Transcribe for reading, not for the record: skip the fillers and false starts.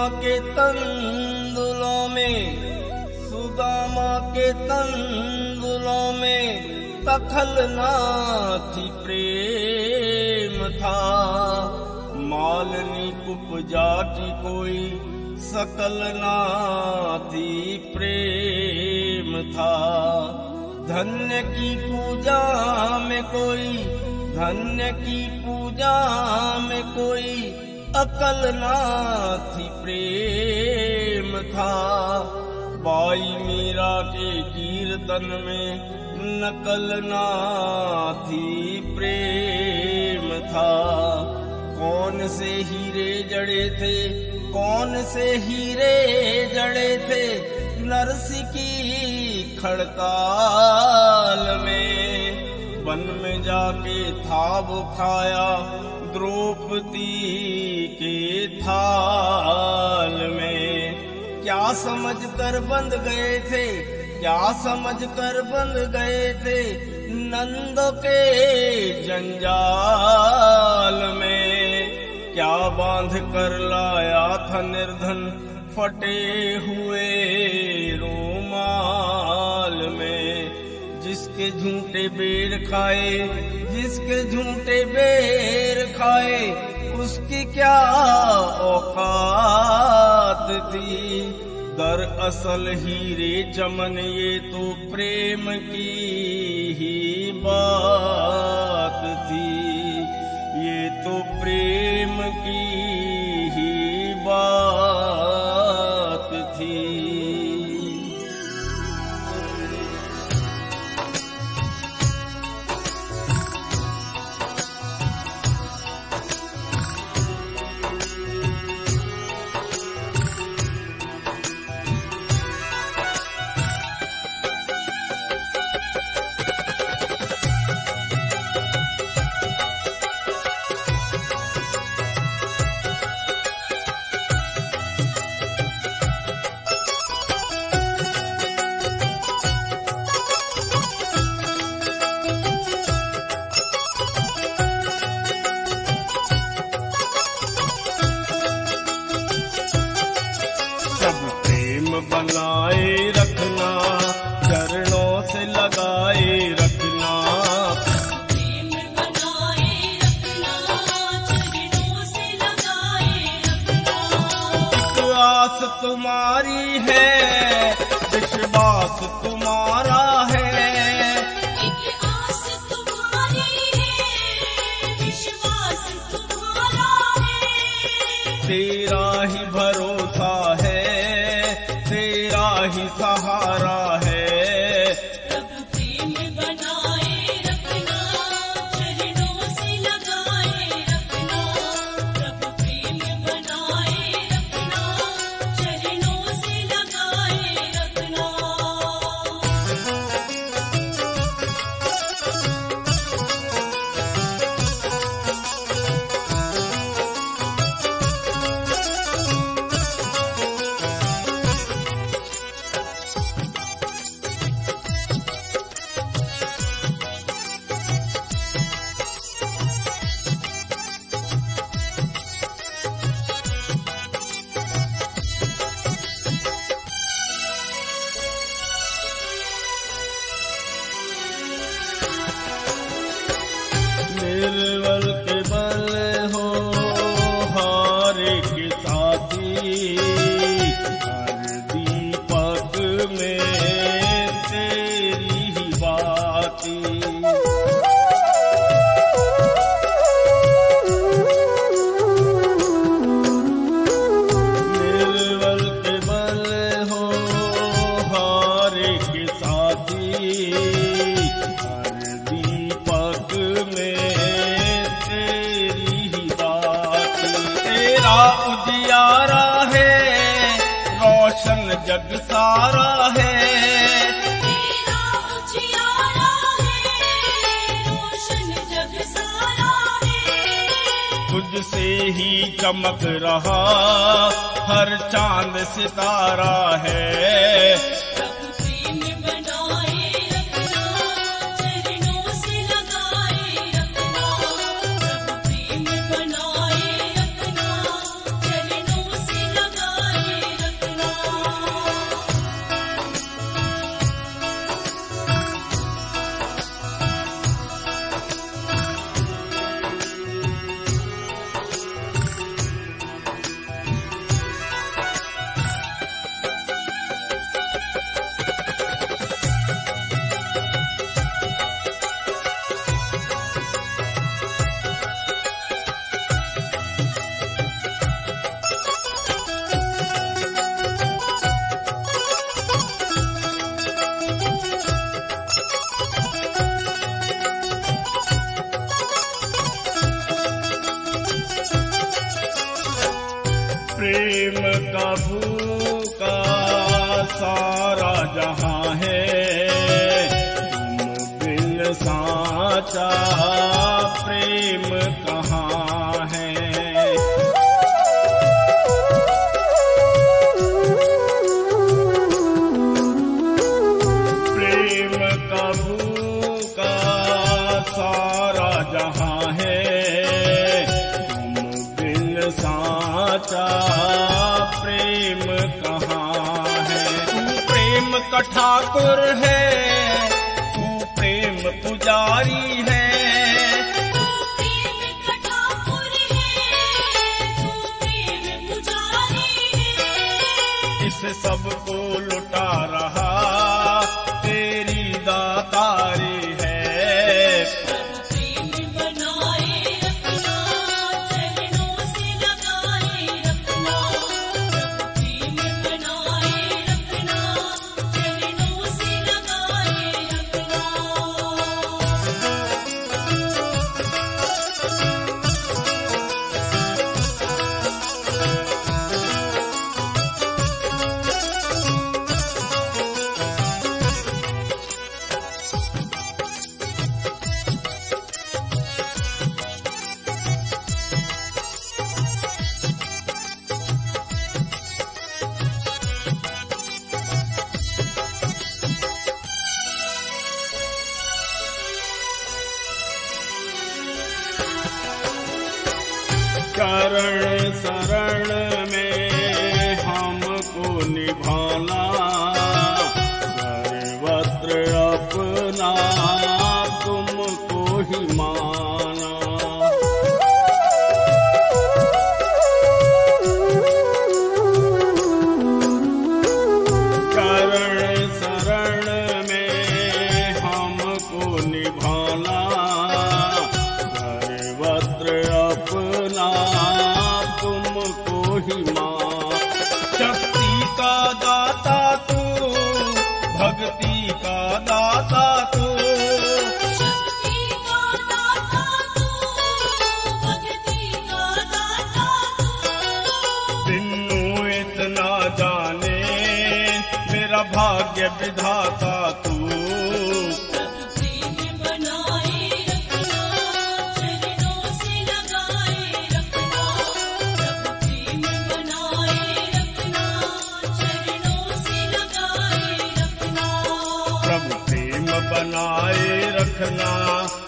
के तंदुलों में, सुदामा के तंदुलों में तखल ना थी प्रेम था। मालनी उपजा की कोई सकल ना थी प्रेम था। धन्य की पूजा में कोई, धन्य की पूजा में कोई अकल ना थी प्रेम था। बाई मीरा के कीर्तन में नकल ना थी प्रेम था। कौन से हीरे जड़े थे, कौन से हीरे जड़े थे नरसी की खड़ताल में। वन में जाके था वो खाया द्रौपदी के थाल में। क्या समझ कर बंध गए थे, क्या समझ कर बंध गए थे नंद के जंजाल में। क्या बांध कर लाया था निर्धन फटे हुए रुमाल में। जिसके झूठे बेर खाए, जिसके झूठे बेर खाए उसकी क्या औकात थी। दरअसल हीरे चमन ये तो प्रेम की ही बात थी, ये तो प्रेम की ही बात थी। बनाए रखना, चरणों से लगाए रखना। प्रेम बनाए रखना, चरणों से लगाए रखना। एक आस तुम्हारी है, विश्वास तुम्हारा है। एक आस तुम्हारी है, विश्वास तुम्हारा है। तेरा ही भरोसा है, तेरा ही सहारा है। प्रभु प्रेम बनाए रखना, चरणों से लगाए रखना। प्रभु प्रेम बनाए रखना, चरणों से लगाए रखना। निर्बल के बल हो हारे के साथी, हर दीपक में तेरी ही बाती। निर्बल के बल हो हारे के साथी, हर दीपक में तेरी ही बात। तेरा उजियारा है, रोशन जग सारा है। तेरा उजियारा है, रोशन जग सारा है। तुझसे ही चमक रहा हर चांद सितारा है। प्रभु प्रेम बनाए रखना, चरणों से लगाए रखना। प्रभु प्रेम बनाए रखना, चरणों से लगाए प्रेम का भूखा सारा जहां है, तुम बिन साचा प्रेम कहाँ है। प्रेम का भूखा सारा जहां है, तुम बिन साचा प्रेम कहाँ है। तू प्रेम का ठाकुर है, तू प्रेम पुजारी है, तू प्रेम का ठाकुर है, तू प्रेम पुजारी है। इस सबको लुटा रहा तेरी दातारी है। प्रेम बनाए रखना, चरणों से लगाए रखना। प्रेम बनाए रखना, चरणों से लगाए रखना। चरण शरण में हमको निभाना, सर्वत्र अपना तुमको ही माना। चरण शरण में हमको निभाना, सर्वत्र अपना तुमको ही मां। शक्ति का दाता तू, भक्ति का दाता तू, शक्ति का दाता तू, भक्ति का दाता तू। बिन्नु इतना जाने मेरा भाग्य विधाता तू। प्रेम बनाए रखना, चरणों से लगाए रखना। प्रेम बनाए रखना, चरणों से लगाए रखना। प्रभु प्रेम बनाए रखना,